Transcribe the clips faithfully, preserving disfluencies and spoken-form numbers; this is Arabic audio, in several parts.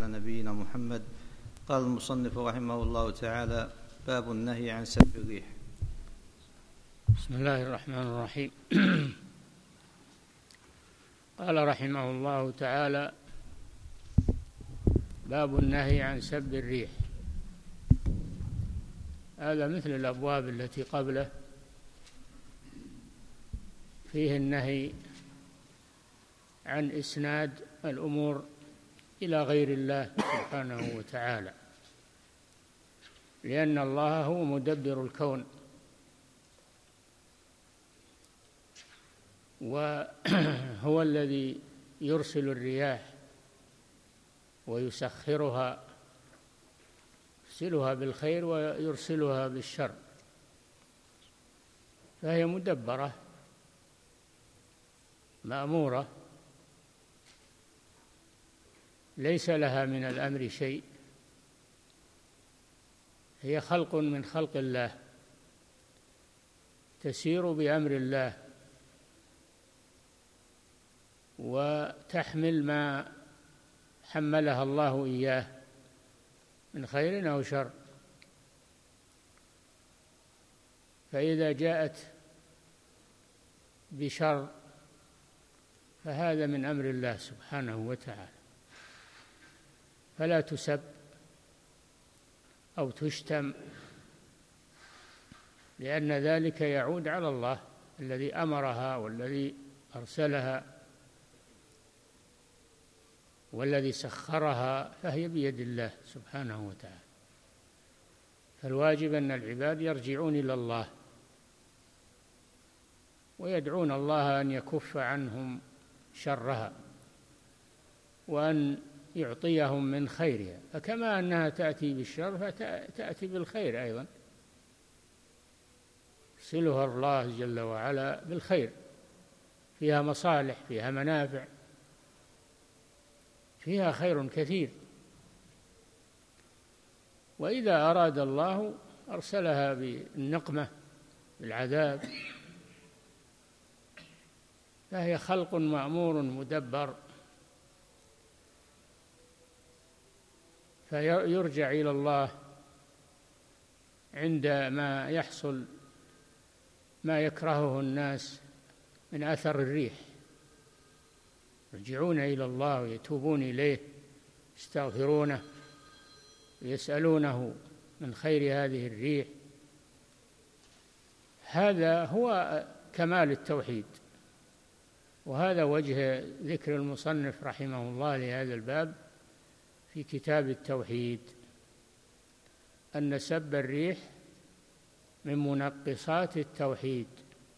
على نبينا محمد. قال المصنف رحمه الله تعالى: باب النهي عن سب الريح. بسم الله الرحمن الرحيم. قال رحمه الله تعالى: باب النهي عن سب الريح. هذا مثل الأبواب التي قبله، فيه النهي عن إسناد الأمور إلى غير الله سبحانه وتعالى، لأن الله هو مدبر الكون، وهو الذي يرسل الرياح ويسخرها، يرسلها بالخير ويرسلها بالشر، فهي مدبرة مأمورة، ليس لها من الأمر شيء، هي خلق من خلق الله، تسير بأمر الله وتحمل ما حملها الله إياه من خير أو شر. فإذا جاءت بشر فهذا من أمر الله سبحانه وتعالى، فلا تسب أو تشتم، لأن ذلك يعود على الله الذي أمرها والذي أرسلها والذي سخرها، فهي بيد الله سبحانه وتعالى. فالواجب أن العباد يرجعون إلى الله ويدعون الله أن يكف عنهم شرها وأن يعطيهم من خيرها، فكما أنها تأتي بالشر فتأتي بالخير أيضا، يرسلها الله جل وعلا بالخير، فيها مصالح، فيها منافع، فيها خير كثير. وإذا أراد الله أرسلها بالنقمة، بالعذاب، فهي خلق مأمور مدبر، فيرجع إلى الله عندما يحصل ما يكرهه الناس من أثر الريح، يرجعون إلى الله ويتوبون إليه، يستغفرونه ويسألونه من خير هذه الريح. هذا هو كمال التوحيد، وهذا وجه ذكر المصنف رحمه الله لهذا الباب في كتاب التوحيد، أن سب الريح من منقصات التوحيد،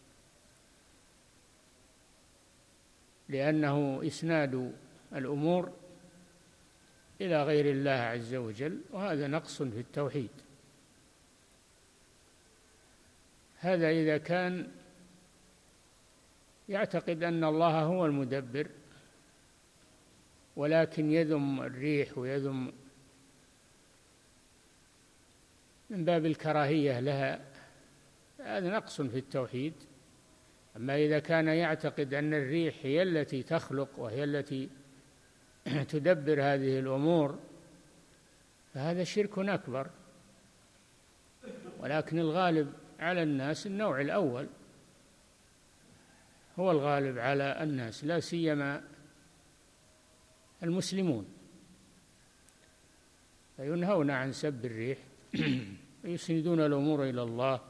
لأنه إسناد الأمور إلى غير الله عز وجل، وهذا نقص في التوحيد. هذا إذا كان يعتقد أن الله هو المدبر، ولكن يذم الريح ويذم من باب الكراهية لها، هذا نقص في التوحيد. أما إذا كان يعتقد أن الريح هي التي تخلق وهي التي تدبر هذه الأمور، فهذا شرك أكبر. ولكن الغالب على الناس النوع الأول، هو الغالب على الناس، لا سيما المسلمون، فينهون عن سب الريح ويسندون الأمور إلى الله،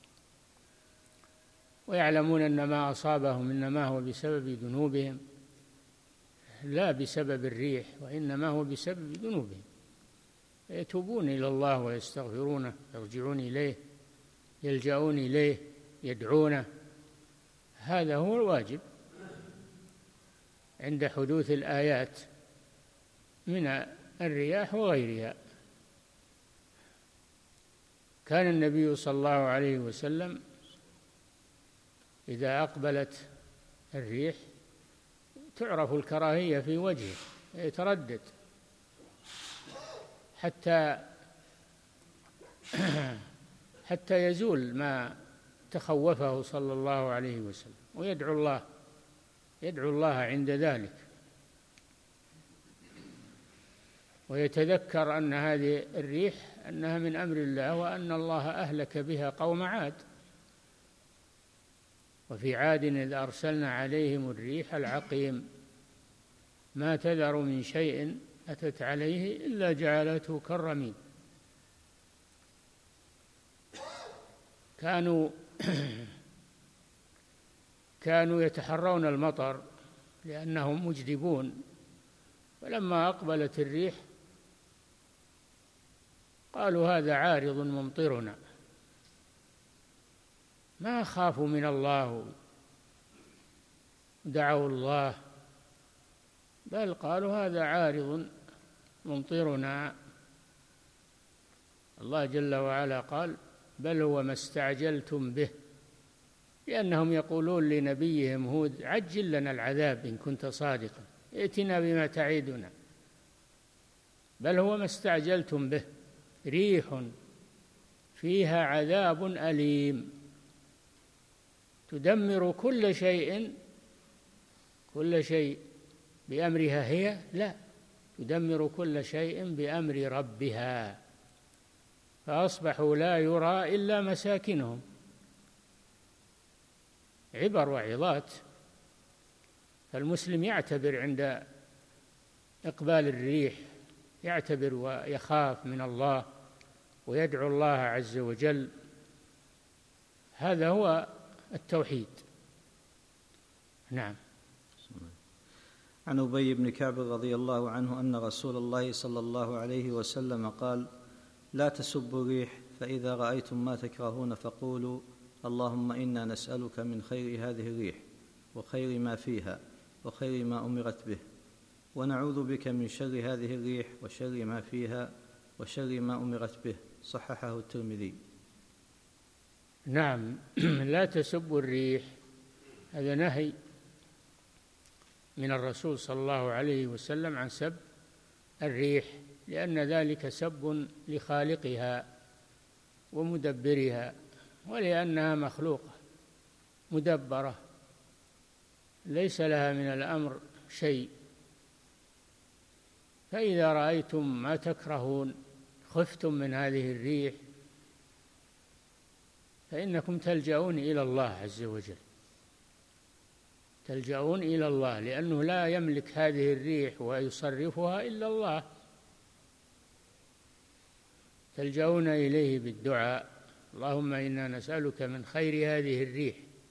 ويعلمون أن ما أصابهم إنما هو بسبب ذنوبهم لا بسبب الريح، وإنما هو بسبب ذنوبهم، يتوبون إلى الله ويستغفرونه، يرجعون إليه، يلجأون إليه، يدعونه. هذا هو الواجب عند حدوث الآيات من الرياح وغيرها. كان النبي صلى الله عليه وسلم إذا أقبلت الريح تعرف الكراهية في وجهه، يتردد حتى حتى يزول ما تخوفه صلى الله عليه وسلم، ويدعو الله يدعو الله عند ذلك. ويتذكر أن هذه الريح أنها من أمر الله، وأن الله أهلك بها قوم عاد. وفي عاد إذ أرسلنا عليهم الريح العقيم ما تذر من شيء أتت عليه إلا جعلته كالرميم. كانوا كانوا يتحرون المطر لأنهم مجدبون، فلما أقبلت الريح قالوا هذا عارض ممطرنا، ما خافوا من الله دعوا الله، بل قالوا هذا عارض ممطرنا. الله جل وعلا قال بل هو ما استعجلتم به، لأنهم يقولون لنبيهم هود عجل لنا العذاب إن كنت صادقا، ائتنا بما تعيدنا. بل هو ما استعجلتم به ريح فيها عذاب أليم تدمر كل شيء كل شيء بأمرها هي، لا، تدمر كل شيء بأمر ربها، فأصبحوا لا يرى إلا مساكنهم. عبر وعظات، فالمسلم يعتبر عند إقبال الريح، يعتبر ويخاف من الله ويدعو الله عز وجل. هذا هو التوحيد. نعم. عن أبي بن كعب رضي الله عنه أن رسول الله صلى الله عليه وسلم قال لا تسبوا الريح، فإذا رأيتم ما تكرهون فقولوا اللهم إنا نسألك من خير هذه الريح وخير ما فيها وخير ما أمرت به، ونعوذ بك من شر هذه الريح وشر ما فيها وشر ما أمرت به. صححه الترمذي. نعم. لا تسبوا الريح، هذا نهي من الرسول صلى الله عليه وسلم عن سب الريح، لأن ذلك سب لخالقها ومدبرها، ولأنها مخلوقة مدبرة ليس لها من الأمر شيء. فإذا رأيتم ما تكرهون خفتم من هذه الريح فإنكم تلجؤون إلى الله عز وجل، تلجؤون إلى الله، لأنه لا يملك هذه الريح ويصرفها إلا الله. تلجؤون إليه بالدعاء اللهم إنا نسألك من خير هذه الريح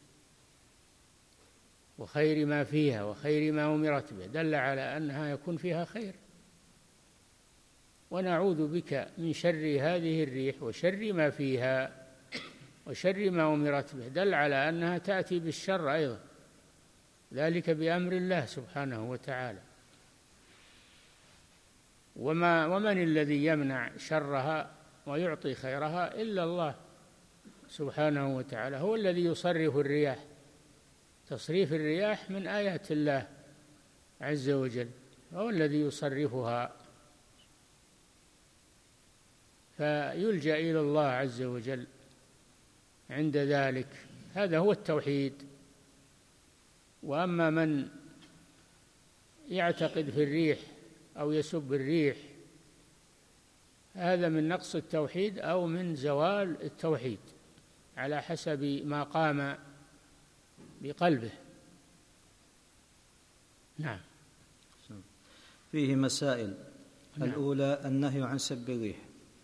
وخير ما فيها وخير ما أمرت به، دل على أنها يكون فيها خير. ونعوذ بك من شر هذه الريح وشر ما فيها وشر ما أمرت به، دل على أنها تأتي بالشر أيضا، ذلك بأمر الله سبحانه وتعالى. وما ومن الذي يمنع شرها ويعطي خيرها إلا الله سبحانه وتعالى، هو الذي يصرف الرياح. تصريف الرياح من آيات الله عز وجل، هو الذي يصرفها، فيلجأ إلى الله عز وجل عند ذلك. هذا هو التوحيد. وأما من يعتقد في الريح أو يسب الريح، هذا من نقص التوحيد أو من زوال التوحيد على حسب ما قام بقلبه. نعم. فيه مسائل. نعم. الأولى النهي عن سب الريح.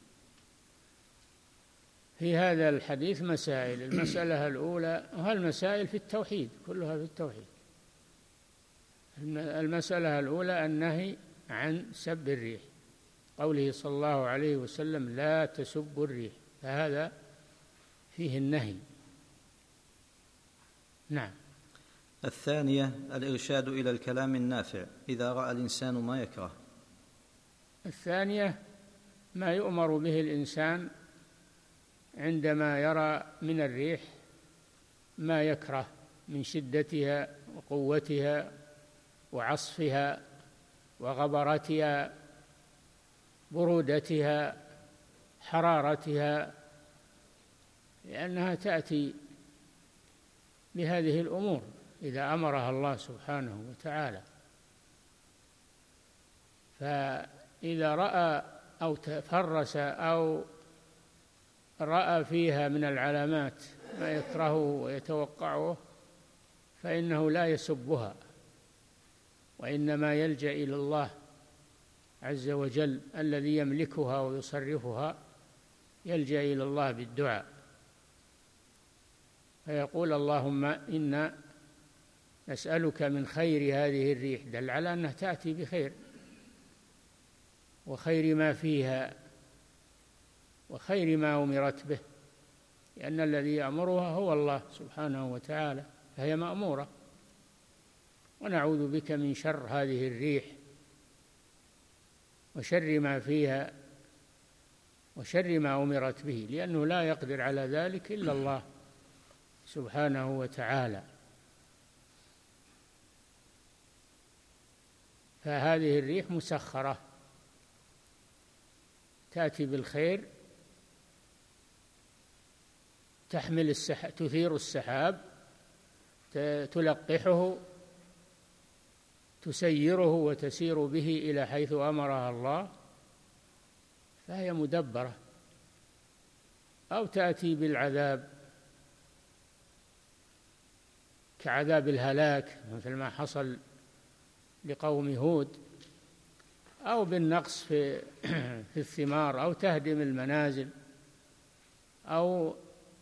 في هذا الحديث مسائل. المسألة الأولى، وهالمسائل في التوحيد كلها في التوحيد. المسألة الأولى النهي عن سب الريح، قوله صلى الله عليه وسلم لا تسبوا الريح، فهذا فيه النهي. نعم. الثانية الإرشاد إلى الكلام النافع إذا رأى الإنسان ما يكره. الثانية ما يؤمر به الإنسان عندما يرى من الريح ما يكره من شدتها وقوتها وعصفها وغبرتها، برودتها، حرارتها، لأنها تأتي بهذه الأمور إذا أمرها الله سبحانه وتعالى. إذا رأى أو تفرس أو رأى فيها من العلامات ما يكرهه ويتوقعه فإنه لا يسبها، وإنما يلجأ إلى الله عز وجل الذي يملكها ويصرفها، يلجأ إلى الله بالدعاء فيقول اللهم إنا نسألك من خير هذه الريح، دل على أنها تأتي بخير وخير ما فيها وخير ما أمرت به، لأن الذي يأمرها هو الله سبحانه وتعالى، فهي مأمورة. ونعوذ بك من شر هذه الريح وشر ما فيها وشر ما أمرت به، لأنه لا يقدر على ذلك إلا الله سبحانه وتعالى. فهذه الريح مسخرة تأتي بالخير، تحمل السحاب، تثير السحاب، تلقحه، تسيره وتسير به إلى حيث أمرها الله، فهي مدبرة. أو تأتي بالعذاب كعذاب الهلاك مثل ما حصل لقوم هود، أو بالنقص في في الثمار، أو تهدم المنازل، أو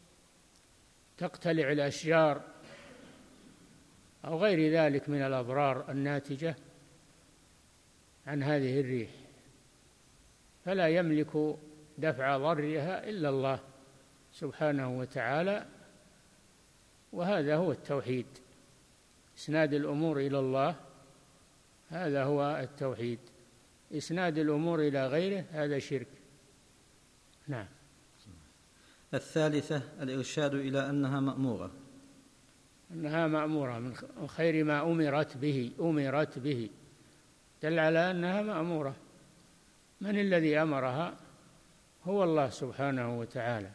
تقتلع الأشجار، أو غير ذلك من الأضرار الناتجة عن هذه الريح، فلا يملك دفع ضرها إلا الله سبحانه وتعالى. وهذا هو التوحيد، إسناد الأمور إلى الله، هذا هو التوحيد. إسناد الأمور إلى غيره هذا شرك. نعم. الثالثة الإرشاد إلى أنها مأمورة، أنها مأمورة من خير ما أمرت به، أمرت به دل على أنها مأمورة. من الذي أمرها؟ هو الله سبحانه وتعالى.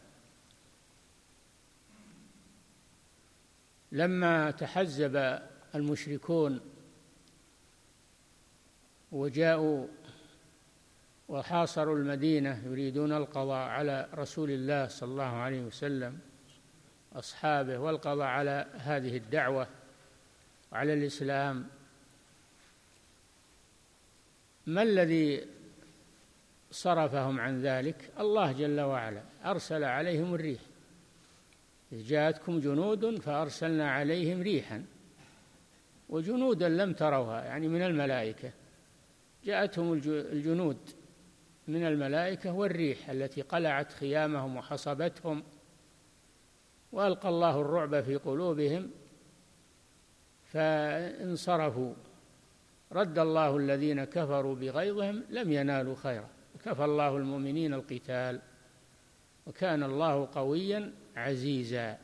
لما تحزب المشركون وجاءوا وحاصروا المدينة يريدون القضاء على رسول الله صلى الله عليه وسلم أصحابه، والقضاء على هذه الدعوة وعلى الإسلام، ما الذي صرفهم عن ذلك؟ الله جل وعلا أرسل عليهم الريح، إذ جاءتكم جنود فأرسلنا عليهم ريحا، وجنودا لم تروها يعني من الملائكة، جاءتهم الجنود من الملائكة والريح التي قلعت خيامهم وحصبتهم، وألقى الله الرعب في قلوبهم فانصرفوا، رد الله الذين كفروا بغيظهم لم ينالوا خيرا، وكفى الله المؤمنين القتال وكان الله قويا عزيزا.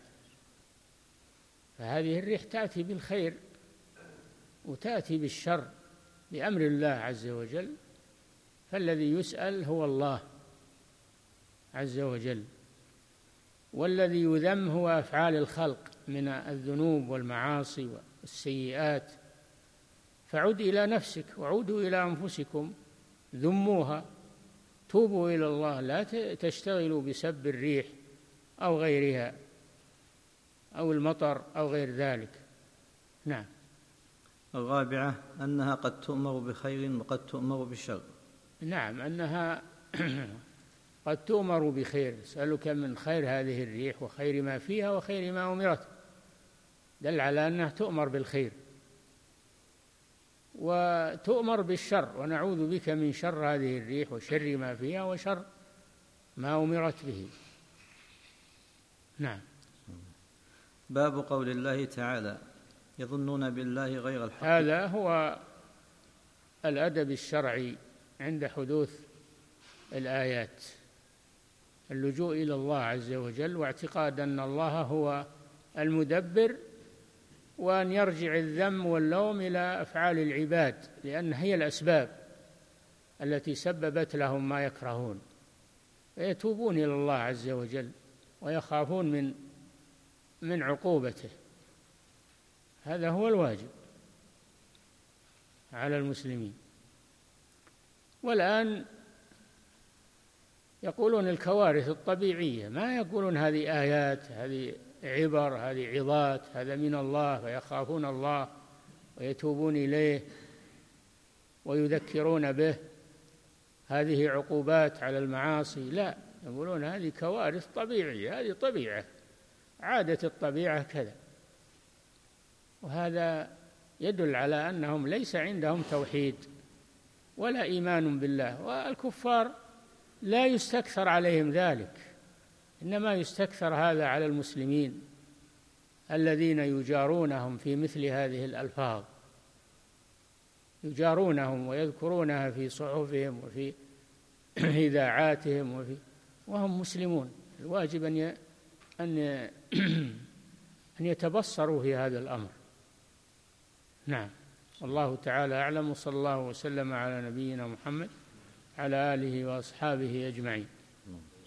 فهذه الريح تأتي بالخير وتأتي بالشر بأمر الله عز وجل، فالذي يسأل هو الله عز وجل، والذي يذم هو أفعال الخلق من الذنوب والمعاصي والسيئات. فعد إلى نفسك وعودوا إلى أنفسكم، ذموها، توبوا إلى الله، لا تشتغلوا بسب الريح أو غيرها أو المطر أو غير ذلك. نعم. الرابعة أنها قد تؤمر بخير وقد تؤمر بالشر. نعم، أنها قد تؤمر بخير، اسألك من خير هذه الريح وخير ما فيها وخير ما أمرت، دل على أنها تؤمر بالخير، وتؤمر بالشر، ونعوذ بك من شر هذه الريح وشر ما فيها وشر ما أمرت به. نعم. باب قول الله تعالى يظنون بالله غير الحق. هذا هو الأدب الشرعي عند حدوث الآيات، اللجوء إلى الله عز وجل، واعتقاد أن الله هو المدبر، وأن يرجع الذم واللوم إلى أفعال العباد، لأن هي الأسباب التي سببت لهم ما يكرهون، فيتوبون إلى الله عز وجل ويخافون من من عقوبته. هذا هو الواجب على المسلمين. والآن يقولون الكوارث الطبيعية، ما يقولون هذه آيات، هذه عبر، هذه عظات، هذا من الله ويخافون الله ويتوبون إليه ويذكرون به، هذه عقوبات على المعاصي. لا، يقولون هذه كوارث طبيعية، هذه طبيعة، عادة الطبيعة كذا. وهذا يدل على أنهم ليس عندهم توحيد ولا إيمان بالله. والكفار لا يستكثر عليهم ذلك، إنما يستكثر هذا على المسلمين الذين يجارونهم في مثل هذه الألفاظ، يجارونهم ويذكرونها في صحفهم وفي إذاعاتهم وفي وهم مسلمون. الواجب أن أن أن يتبصروا في هذا الأمر. نعم، والله تعالى أعلم، وصلى الله وسلم على نبينا محمد على آله وأصحابه أجمعين.